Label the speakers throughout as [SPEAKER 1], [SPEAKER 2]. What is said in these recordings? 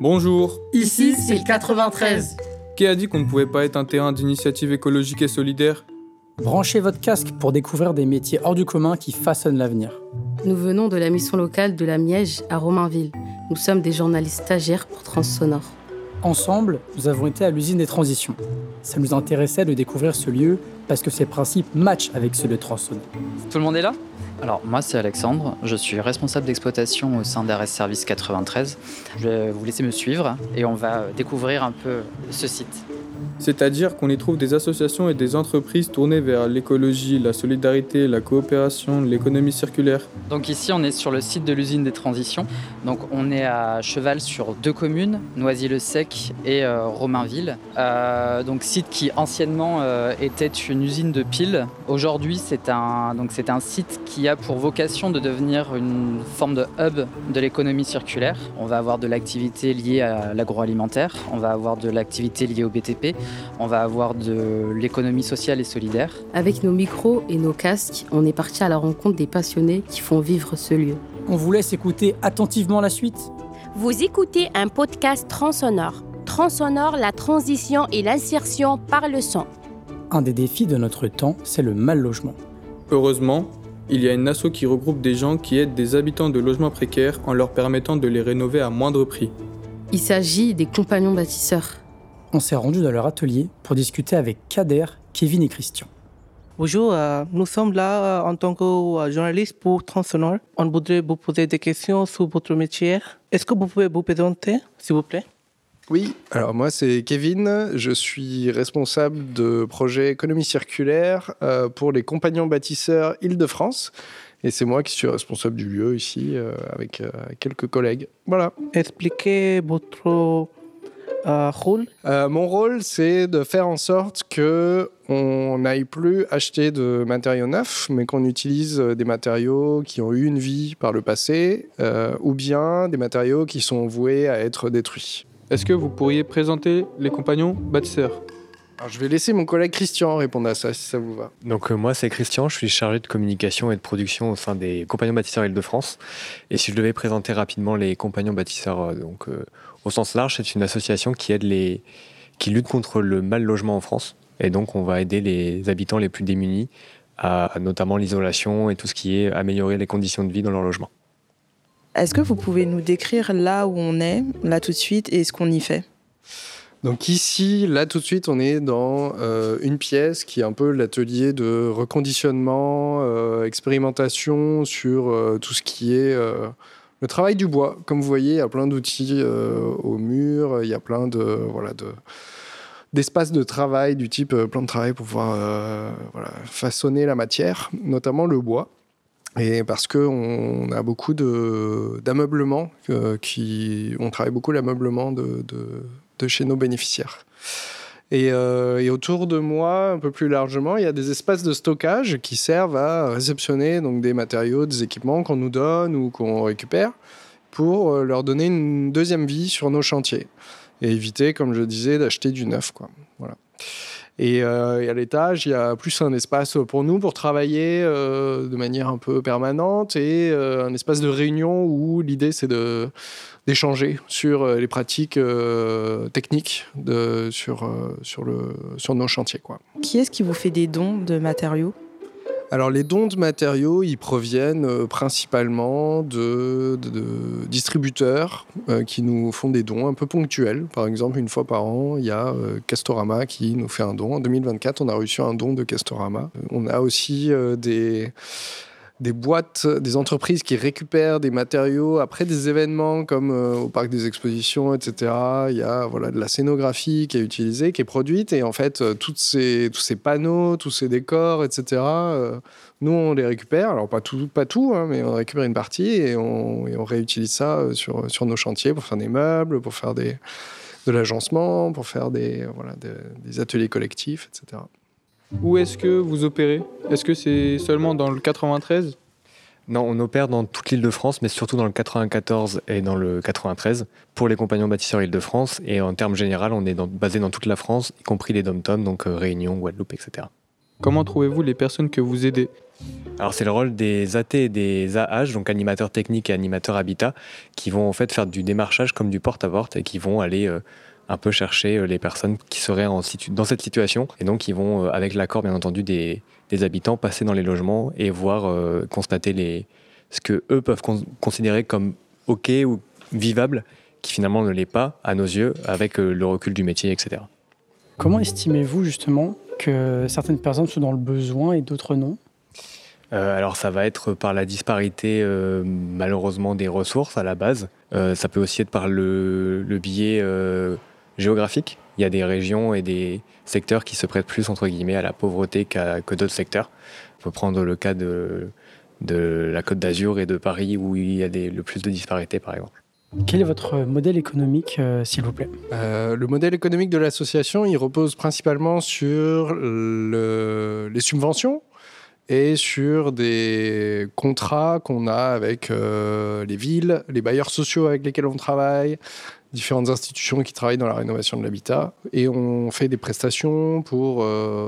[SPEAKER 1] Bonjour.
[SPEAKER 2] Ici, c'est le 93.
[SPEAKER 1] Qui a dit qu'on ne pouvait pas être un terrain d'initiative écologique et solidaire ?
[SPEAKER 3] Branchez votre casque pour découvrir des métiers hors du commun qui façonnent l'avenir.
[SPEAKER 4] Nous venons de la mission locale de la Miège à Romainville. Nous sommes des journalistes stagiaires pour Transsonore.
[SPEAKER 3] Ensemble, nous avons été à l'usine des transitions. Ça nous intéressait de découvrir ce lieu parce que ses principes matchent avec ceux de Transsonore.
[SPEAKER 5] Tout le monde est là ? Alors, moi, c'est Alexandre. Je suis responsable d'exploitation au sein d'Ares Service 93. Je vais vous laisser me suivre et on va découvrir un peu ce site.
[SPEAKER 1] C'est-à-dire qu'on y trouve des associations et des entreprises tournées vers l'écologie, la solidarité, la coopération, l'économie circulaire.
[SPEAKER 5] Donc ici, on est sur le site de l'usine des transitions. Donc on est à cheval sur 2 communes, Noisy-le-Sec et Romainville. Donc site qui anciennement était une usine de piles. Aujourd'hui, c'est un site qui a pour vocation de devenir une forme de hub de l'économie circulaire. On va avoir de l'activité liée à l'agroalimentaire, on va avoir de l'activité liée au BTP, on va avoir de l'économie sociale et solidaire.
[SPEAKER 4] Avec nos micros et nos casques, on est parti à la rencontre des passionnés qui font vivre ce lieu.
[SPEAKER 3] On vous laisse écouter attentivement la suite.
[SPEAKER 6] Vous écoutez un podcast Transsonore. Transsonore, la transition et l'insertion par le son.
[SPEAKER 3] Un des défis de notre temps, c'est le mal-logement.
[SPEAKER 1] Heureusement, il y a une asso qui regroupe des gens qui aident des habitants de logements précaires en leur permettant de les rénover à moindre prix.
[SPEAKER 4] Il s'agit des compagnons bâtisseurs.
[SPEAKER 3] On s'est rendu dans leur atelier pour discuter avec Kader, Kevin et Christian.
[SPEAKER 7] Bonjour, nous sommes là en tant que journaliste pour Transsonore. On voudrait vous poser des questions sur votre métier. Est-ce que vous pouvez vous présenter, s'il vous plaît ?
[SPEAKER 8] Oui, alors moi c'est Kevin, je suis responsable de projet économie circulaire pour les compagnons bâtisseurs Île-de-France. Et c'est moi qui suis responsable du lieu ici avec quelques collègues. Voilà.
[SPEAKER 7] Expliquez votre rôle.
[SPEAKER 8] Mon rôle, c'est de faire en sorte qu'on n'aille plus acheter de matériaux neufs, mais qu'on utilise des matériaux qui ont eu une vie par le passé, ou bien des matériaux qui sont voués à être détruits.
[SPEAKER 1] Est-ce que vous pourriez présenter les compagnons bâtisseurs ?
[SPEAKER 8] Alors, je vais laisser mon collègue Christian répondre à ça, si ça vous va.
[SPEAKER 9] Donc moi, c'est Christian, je suis chargé de communication et de production au sein des compagnons bâtisseurs Île-de-France. Et si je devais présenter rapidement les compagnons bâtisseurs, au sens large, c'est une association qui lutte contre le mal logement en France. Et donc, on va aider les habitants les plus démunis à notamment l'isolation et tout ce qui est améliorer les conditions de vie dans leur logement.
[SPEAKER 10] Est-ce que vous pouvez nous décrire là où on est, là tout de suite, et ce qu'on y fait ?
[SPEAKER 8] Donc ici, là tout de suite, on est dans une pièce qui est un peu l'atelier de reconditionnement, expérimentation sur tout ce qui est le travail du bois. Comme vous voyez, il y a plein d'outils au mur, il y a plein d'espaces de travail du type plan de travail pour pouvoir façonner la matière, notamment le bois. Et parce qu'on a beaucoup d'ameublement, on travaille beaucoup l'ameublement de chez nos bénéficiaires. Et autour de moi, un peu plus largement, il y a des espaces de stockage qui servent à réceptionner donc, des matériaux, des équipements qu'on nous donne ou qu'on récupère pour leur donner une deuxième vie sur nos chantiers et éviter, comme je disais, d'acheter du neuf, quoi. Voilà. Et à l'étage, il y a plus un espace pour nous pour travailler de manière un peu permanente et un espace de réunion où l'idée c'est d'échanger sur les pratiques techniques sur nos chantiers, quoi.
[SPEAKER 10] Qui est-ce qui vous fait des dons de matériaux ?
[SPEAKER 8] Alors les dons de matériaux, ils proviennent principalement de distributeurs qui nous font des dons un peu ponctuels. Par exemple, une fois par an, il y a Castorama qui nous fait un don. En 2024, on a reçu un don de Castorama. On a aussi des boîtes, des entreprises qui récupèrent des matériaux après des événements comme au Parc des Expositions, etc. Il y a de la scénographie qui est utilisée, qui est produite. Et en fait, tous ces panneaux, tous ces décors, etc., nous, on les récupère. Alors, pas tout, hein, mais on récupère une partie et on réutilise ça sur nos chantiers pour faire des meubles, pour faire de l'agencement, pour faire des ateliers collectifs, etc.
[SPEAKER 1] Où est-ce que vous opérez ? Est-ce que c'est seulement dans le 93 ?
[SPEAKER 9] Non, on opère dans toute l'Île-de-France, mais surtout dans le 94 et dans le 93, pour les compagnons bâtisseurs Île-de-France. Et en termes généraux, on est basé dans toute la France, y compris les dom-toms, donc Réunion, Guadeloupe, etc.
[SPEAKER 1] Comment trouvez-vous les personnes que vous aidez ?
[SPEAKER 9] Alors c'est le rôle des AT et des AH, donc animateurs techniques et animateurs habitat, qui vont en fait faire du démarchage comme du porte-à-porte et qui vont aller un peu chercher les personnes qui seraient dans cette situation. Et donc ils vont, avec l'accord bien entendu des habitants, passer dans les logements et voir, constater ce que eux peuvent considérer comme OK ou vivable, qui finalement ne l'est pas à nos yeux, avec le recul du métier, etc.
[SPEAKER 3] Comment estimez-vous justement que certaines personnes sont dans le besoin et d'autres non ?
[SPEAKER 9] Alors ça va être par la disparité malheureusement des ressources à la base. Ça peut aussi être par le biais géographique. Il y a des régions et des secteurs qui se prêtent plus entre guillemets à la pauvreté que d'autres secteurs. On peut prendre le cas de la Côte d'Azur et de Paris où il y a le plus de disparités par exemple.
[SPEAKER 3] Quel est votre modèle économique, s'il vous plaît ?
[SPEAKER 8] Le modèle économique de l'association, il repose principalement sur les subventions et sur des contrats qu'on a avec les villes, les bailleurs sociaux avec lesquels on travaille, différentes institutions qui travaillent dans la rénovation de l'habitat. Et on fait des prestations pour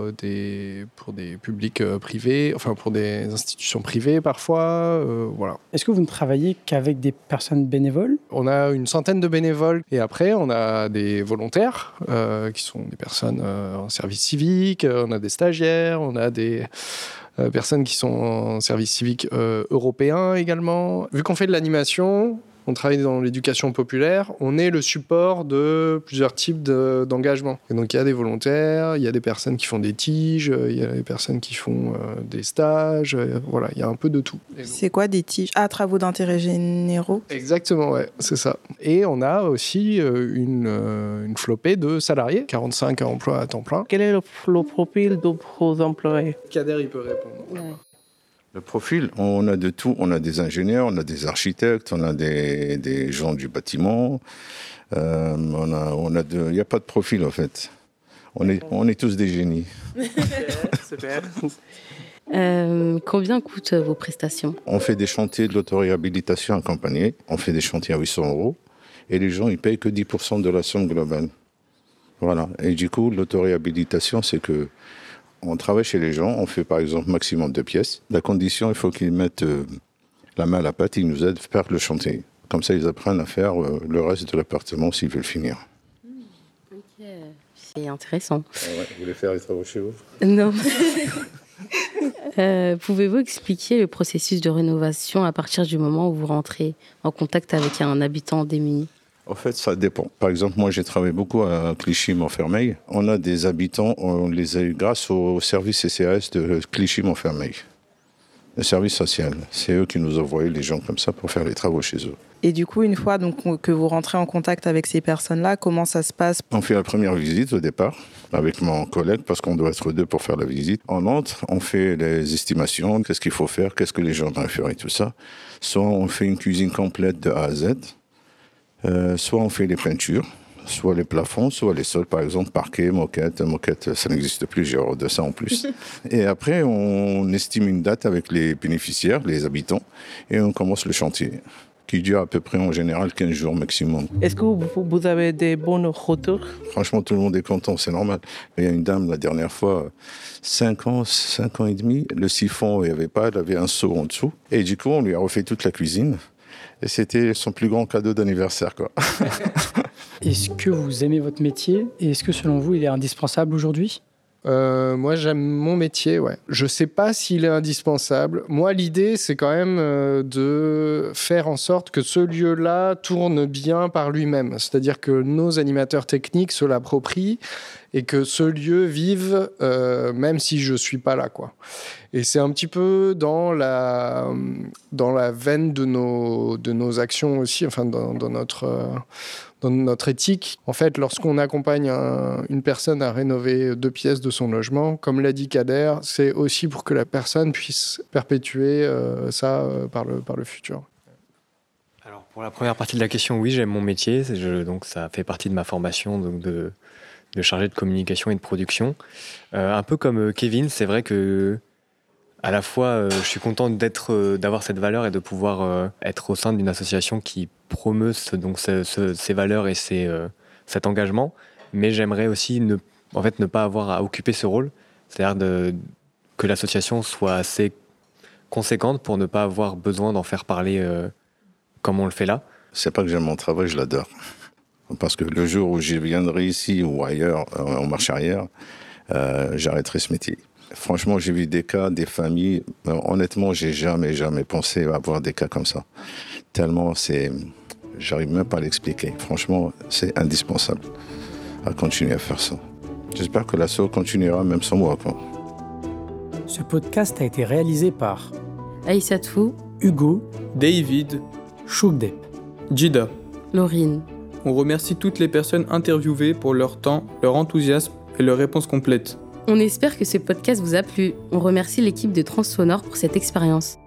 [SPEAKER 8] des publics privés, enfin pour des institutions privées parfois. Voilà.
[SPEAKER 3] Est-ce que vous ne travaillez qu'avec des personnes bénévoles ?
[SPEAKER 8] On a une centaine de bénévoles et après on a des volontaires qui sont des personnes en service civique, on a des stagiaires, on a des personnes qui sont en service civique européen également. Vu qu'on fait de l'animation, on travaille dans l'éducation populaire, on est le support de plusieurs types d'engagements. Et donc il y a des volontaires, il y a des personnes qui font des tiges, il y a des personnes qui font des stages, voilà, il y a un peu de tout.
[SPEAKER 10] C'est quoi des tiges ? Ah, travaux d'intérêt généraux ?
[SPEAKER 8] Exactement, ouais, c'est ça. Et on a aussi une flopée de salariés, 45 emplois à temps plein.
[SPEAKER 7] Quel est le profil de vos employés ?
[SPEAKER 8] Kader, il peut répondre. Ouais.
[SPEAKER 11] Le profil, on a de tout. On a des ingénieurs, on a des architectes, on a des gens du bâtiment. Il n'y a pas de profil, en fait. On est tous des génies.
[SPEAKER 8] Super.
[SPEAKER 4] Combien coûtent vos prestations ?
[SPEAKER 11] On fait des chantiers de l'auto-réhabilitation accompagnés. On fait des chantiers à 800 €. Et les gens, ils payent que 10% de la somme globale. Voilà. Et du coup, l'auto-réhabilitation, c'est que on travaille chez les gens, on fait par exemple maximum 2 pièces. La condition, il faut qu'ils mettent la main à la pâte, ils nous aident à faire le chantier. Comme ça, ils apprennent à faire le reste de l'appartement s'ils veulent finir.
[SPEAKER 4] Ok, c'est intéressant.
[SPEAKER 11] Ouais, vous voulez faire les travaux chez vous ?
[SPEAKER 4] Non. Pouvez-vous expliquer le processus de rénovation à partir du moment où vous rentrez en contact avec un habitant démuni ?
[SPEAKER 11] En fait, ça dépend. Par exemple, moi, j'ai travaillé beaucoup à Clichy-Montfermeil. On a des habitants, on les a eu grâce au service CCAS de Clichy-Montfermeil. Le service social. C'est eux qui nous envoyaient les gens comme ça pour faire les travaux chez eux.
[SPEAKER 10] Et du coup, une fois donc, que vous rentrez en contact avec ces personnes-là, comment ça se passe ?
[SPEAKER 11] On fait la première visite au départ avec mon collègue parce qu'on doit être 2 pour faire la visite. On entre, on fait les estimations, qu'est-ce qu'il faut faire, qu'est-ce que les gens doivent faire et tout ça. Soit on fait une cuisine complète de A à Z. Soit on fait les peintures, soit les plafonds, soit les sols, par exemple, parquet, moquette. Moquette, ça n'existe plus, j'ai horreur de ça en plus. Et après, on estime une date avec les bénéficiaires, les habitants, et on commence le chantier, qui dure à peu près en général 15 jours maximum.
[SPEAKER 7] Est-ce que vous avez des bons retours ?
[SPEAKER 11] Franchement, tout le monde est content, c'est normal. Il y a une dame, la dernière fois, 5 ans et demi, le siphon, il n'y avait pas, elle avait un seau en dessous. Et du coup, on lui a refait toute la cuisine. Et c'était son plus grand cadeau d'anniversaire, quoi.
[SPEAKER 3] Est-ce que vous aimez votre métier et est-ce que selon vous, il est indispensable aujourd'hui ?
[SPEAKER 8] Moi, j'aime mon métier, ouais. Je sais pas s'il est indispensable. Moi, l'idée, c'est quand même de faire en sorte que ce lieu-là tourne bien par lui-même. C'est-à-dire que nos animateurs techniques se l'approprient et que ce lieu vive même si je suis pas là, quoi. Et c'est un petit peu dans la veine de nos actions aussi, enfin dans notre éthique. En fait, lorsqu'on accompagne une personne à rénover 2 pièces de son logement, comme l'a dit Kader, c'est aussi pour que la personne puisse perpétuer ça par le futur.
[SPEAKER 9] Alors, pour la première partie de la question, oui, j'aime mon métier. Donc, ça fait partie de ma formation donc de chargé de communication et de production. Un peu comme Kevin, c'est vrai que à la fois, je suis content d'avoir cette valeur et de pouvoir être au sein d'une association qui promeut ces valeurs et cet engagement. Mais j'aimerais aussi ne pas avoir à occuper ce rôle, c'est-à-dire que l'association soit assez conséquente pour ne pas avoir besoin d'en faire parler comme on le fait là.
[SPEAKER 11] C'est pas que j'aime mon travail, je l'adore. Parce que le jour où je viendrai ici ou ailleurs, en marche arrière, j'arrêterai ce métier. Franchement, j'ai vu des cas, des familles. Honnêtement, j'ai jamais pensé avoir des cas comme ça. Tellement j'arrive même pas à l'expliquer. Franchement, c'est indispensable à continuer à faire ça. J'espère que l'asso continuera même sans moi, quoi.
[SPEAKER 3] Ce podcast a été réalisé par
[SPEAKER 4] Aïssatou,
[SPEAKER 3] Hugo,
[SPEAKER 1] David,
[SPEAKER 3] Choukdep,
[SPEAKER 1] Jida.
[SPEAKER 4] Laurine.
[SPEAKER 1] On remercie toutes les personnes interviewées pour leur temps, leur enthousiasme et leurs réponses complètes.
[SPEAKER 4] On espère que ce podcast vous a plu. On remercie l'équipe de Transsonore pour cette expérience.